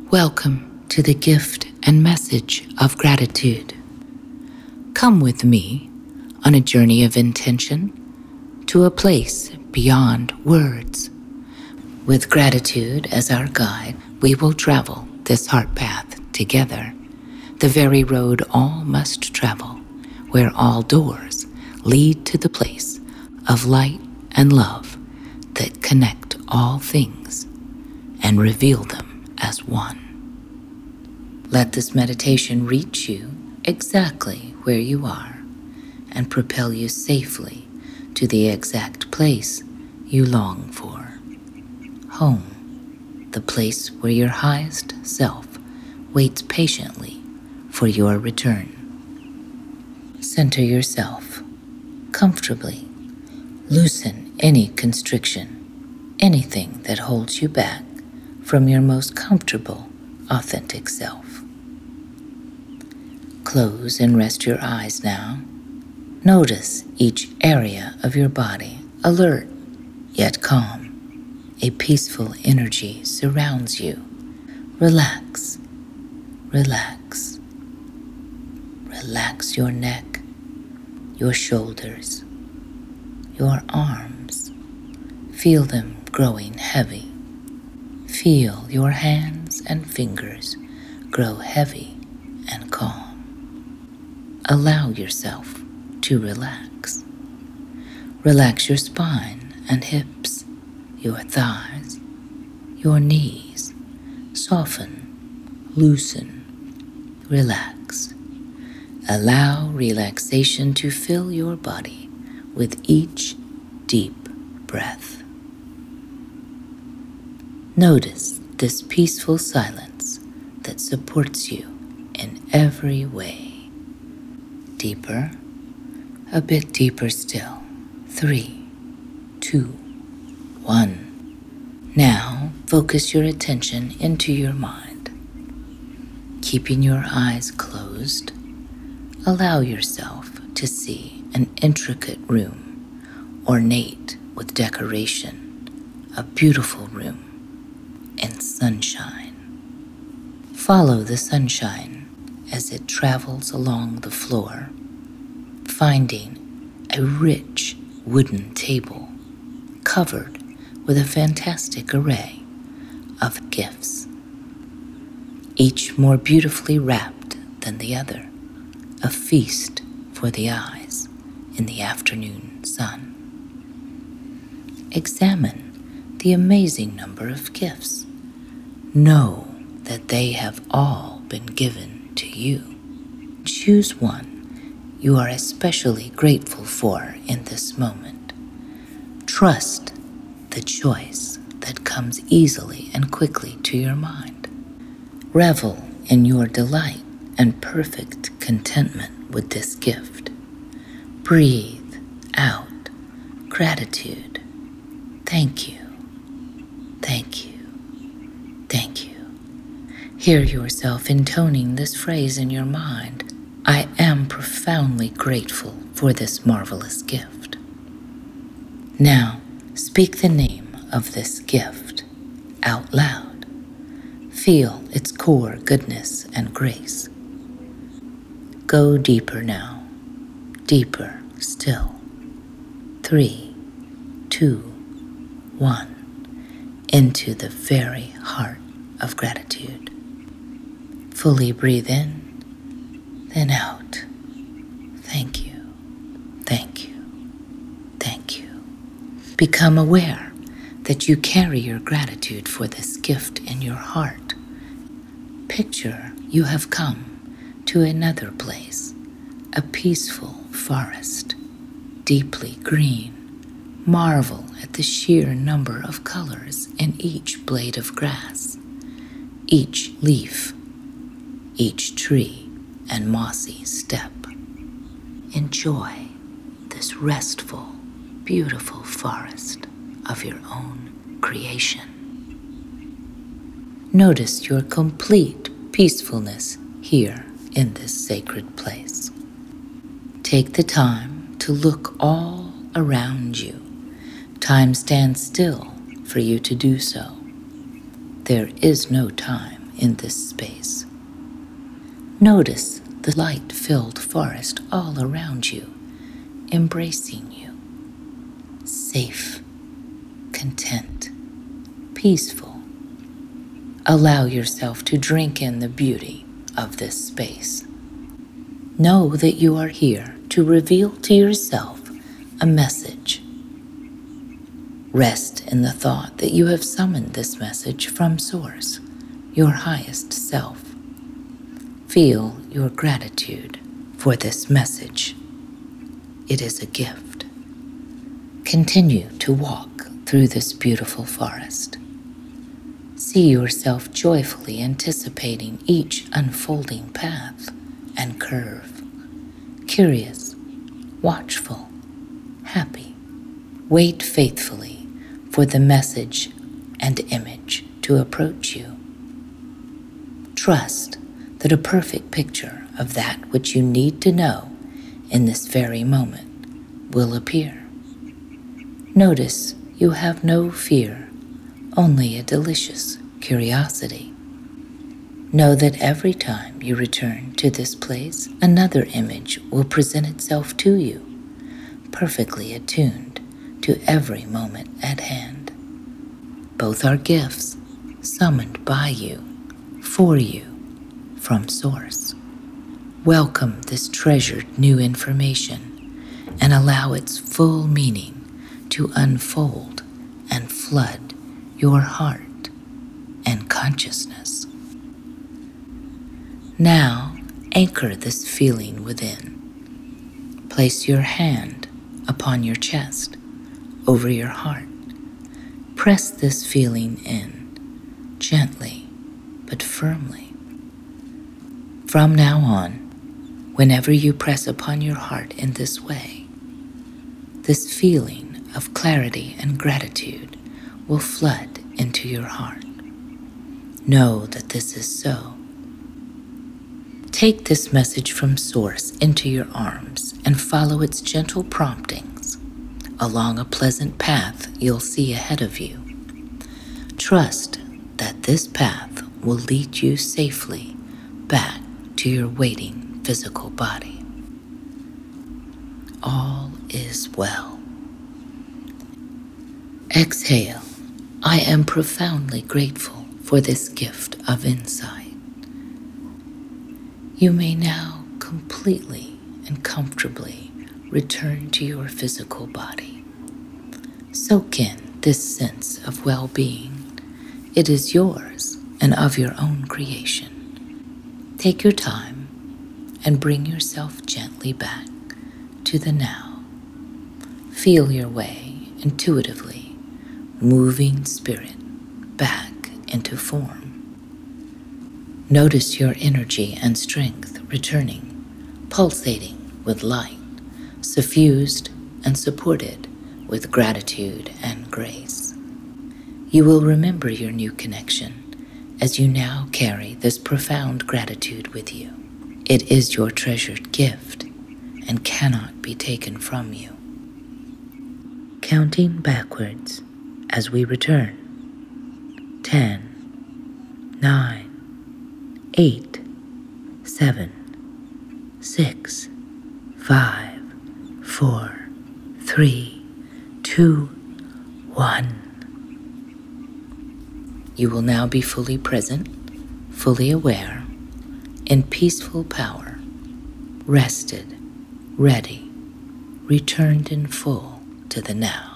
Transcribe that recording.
Welcome to the gift and message of gratitude. Come with me on a journey of intention to a place beyond words. With gratitude as our guide, we will travel this heart path together, the very road all must travel, where all doors lead to the place of light and love that connect all things and reveal them as one. Let this meditation reach you exactly where you are and propel you safely to the exact place you long for. Home, the place where your highest self waits patiently for your return. Center yourself comfortably. Loosen any constriction, anything that holds you back from your most comfortable, authentic self. Close and rest your eyes now. Notice each area of your body, alert yet calm. A peaceful energy surrounds you. Relax, relax. Relax your neck, your shoulders, your arms. Feel them growing heavy. Feel your hands and fingers grow heavy and calm. Allow yourself to relax. Relax your spine and hips, your thighs, your knees. Soften, loosen, relax. Allow relaxation to fill your body with each deep breath. Notice this peaceful silence that supports you in every way. Deeper, a bit deeper still. 3, 2, 1. Now focus your attention into your mind. Keeping your eyes closed, allow yourself to see an intricate room, ornate with decoration, a beautiful room in sunshine. Follow the sunshine as it travels along the floor, finding a rich wooden table covered with a fantastic array of gifts, each more beautifully wrapped than the other, a feast for the eyes in the afternoon sun. Examine the amazing number of gifts. Know that they have all been given to you. Choose one you are especially grateful for in this moment. Trust the choice that comes easily and quickly to your mind. Revel in your delight and perfect contentment with this gift. Breathe out gratitude. Thank you. Thank you. Thank you. Hear yourself intoning this phrase in your mind. I am profoundly grateful for this marvelous gift. Now, speak the name of this gift out loud. Feel its core goodness and grace. Go deeper now, deeper still. 3, 2, 1. Into the very heart of gratitude. Fully breathe in, then out. Thank you, thank you, thank you. Become aware that you carry your gratitude for this gift in your heart. Picture you have come to another place, a peaceful forest, deeply green. Marvel at the sheer number of colors in each blade of grass, each leaf, each tree and mossy step. Enjoy this restful, beautiful forest of your own creation. Notice your complete peacefulness here in this sacred place. Take the time to look all around you. Time stands still for you to do so. There is no time in this space. Notice the light-filled forest all around you, embracing you. Safe, content, peaceful. Allow yourself to drink in the beauty of this space. Know that you are here to reveal to yourself a message. Rest in the thought that you have summoned this message from Source, your highest self. Feel your gratitude for this message. It is a gift. Continue to walk through this beautiful forest. See yourself joyfully anticipating each unfolding path and curve. Curious, watchful, happy. Wait faithfully for the message and image to approach you. Trust that a perfect picture of that which you need to know in this very moment will appear. Notice you have no fear, only a delicious curiosity. Know that every time you return to this place, another image will present itself to you, perfectly attuned to every moment at hand. Both are gifts summoned by you, for you, from Source. Welcome this treasured new information and allow its full meaning to unfold and flood your heart and consciousness. Now, anchor this feeling within. Place your hand upon your chest, over your heart. Press this feeling in, gently but firmly. From now on, whenever you press upon your heart in this way, this feeling of clarity and gratitude will flood into your heart. Know that this is so. Take this message from Source into your arms and follow its gentle promptings along a pleasant path you'll see ahead of you. Trust that this path will lead you safely back to your waiting physical body. All is well. Exhale. I am profoundly grateful for this gift of insight. You may now completely and comfortably return to your physical body. Soak in this sense of well-being. It is yours and of your own creation. Take your time and bring yourself gently back to the now. Feel your way intuitively, moving spirit back into form. Notice your energy and strength returning, pulsating with light, suffused and supported with gratitude and grace. You will remember your new connection as you now carry this profound gratitude with you. It is your treasured gift and cannot be taken from you. Counting backwards as we return. 10, 9, 8, 7, 6, 5, 4, 3, 2, 1. You will now be fully present, fully aware, in peaceful power, rested, ready, returned in full to the now.